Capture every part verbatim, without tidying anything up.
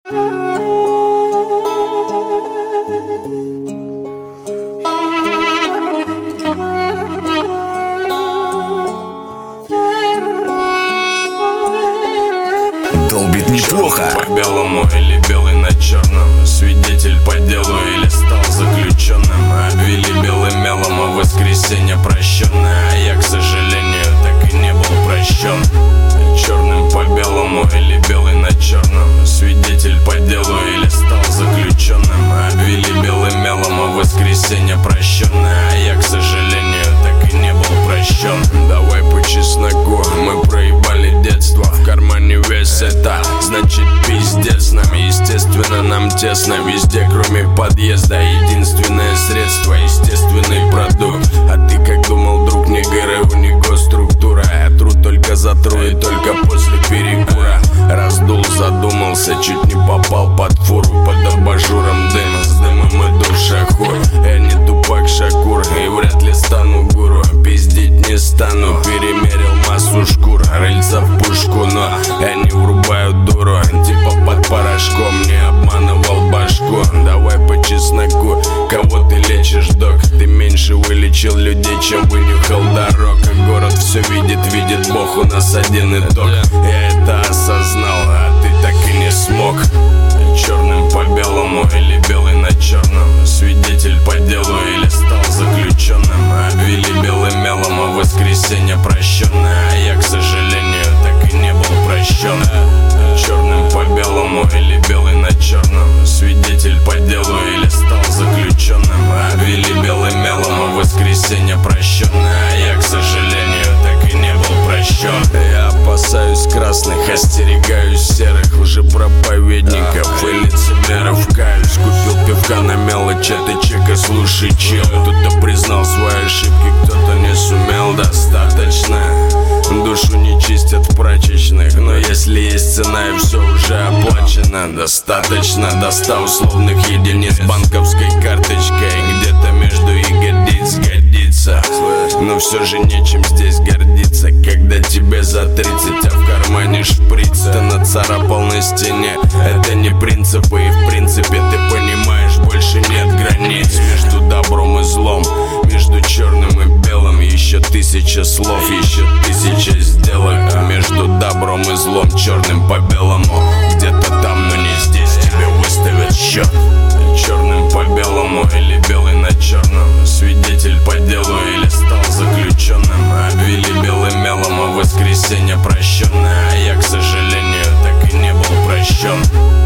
Долбит неплохо. По белому или белый на черном, свидетель по делу или стал заключенным. Обвели белым мелом, а в воскресенье прощенное, а я, к сожалению, так и не был прощен. Черным по белому или белый на черном, свидетель по делу или стал заключенным. Обвели белым мелом, а в воскресенье прощенное, а я, к сожалению, так и не был прощен. Давай по чесноку, мы проебали детство. В кармане весь это, значит пиздец нам. Естественно, нам тесно везде, кроме подъезда. Единственное средство, естественный продукт. А ты как думал, друг, не ГРУ, не госструктура. Я тру только за тру и только после перекура. Раздул, задумался, чуть не попал под фуру. Под абажуром дыма, с дымом иду в шахур. Я не тупак Шакур и вряд ли стану гуру. Пиздить не стану, перемерил массу шкур. Рыльца в пушку, но я не врубаю дуру. Типа под порошком, не обманывал башку. Давай по чесноку, кого ты лечишь, док? Ты меньше вылечил людей, чем вынюхал дорог. Город все видит, видит Бог, у нас один итог. Я это осознал, а ты так и не смог. Черным по белому или белый на черном, свидетель по делу или стал заключенным. Обвели белым мелом, а в воскресенье прощенное, а я, к сожалению, так и не был прощен. Черным по белому или белый на черном, свидетель по делу или стал заключенным. Обвели белым мелом, а в воскресенье прощенное, а я, к сожалению, так и не был прощен. Я опасаюсь красных, остерегаюсь серых лжепроповедников и лицемеров. Каюсь, купил пивка на мелочь, это чека, слушай, чел. Кто-то признал свои ошибки, кто-то не сумел. Достаточно, душу не чистят в прачечных, но если есть цена и все уже оплачено, достаточно до ста условных единиц банковской карточкой. Где-то между ягодиц годится, но все же нечем здесь гордиться. Когда тебе за тридцать, а в кармане шприц, ты нацарапал на стене. Это не принципы, и в принципе ты понимаешь, больше нет границ между добром и злом, между черным и белым. Еще тысяча слов, еще тысяча сделок. Между добром и злом, черным по белому. Где-то там, но не здесь, тебе выставят счет. Черным по белому или белый на черном, свидетель по делу или стал заключенным. Обвели белым мелом, а в воскресенье прощенное, а я, к сожалению, так и не был прощен.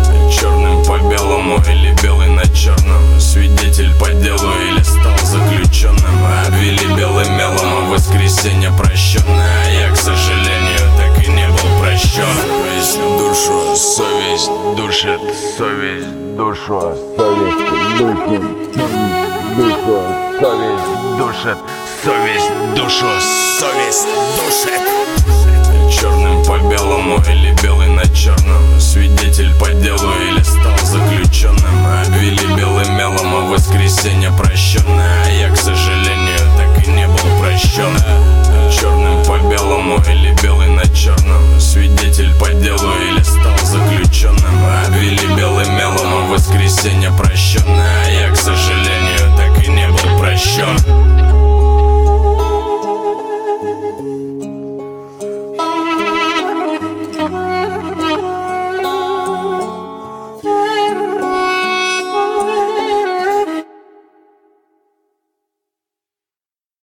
Черным по белому или белый на черном, свидетель по делу или стал заключенным. Обвели белым мелом, а в воскресенье прощенное, а я, к сожалению, так и не был прощен. Совесть душу, совесть душит, совесть душу, совесть душит, душу, совесть душит, совесть душу, совесть душит. Черным по белому или белый на черном, свидетель по делу или стал заключенным. Обвели белым мелом, а в воскресенье прощенное, а я, к сожалению, так и не был прощен. Черным по белому или белый на черном, свидетель по делу или стал заключенным. Обвели белым мелом, а в воскресенье прощенное,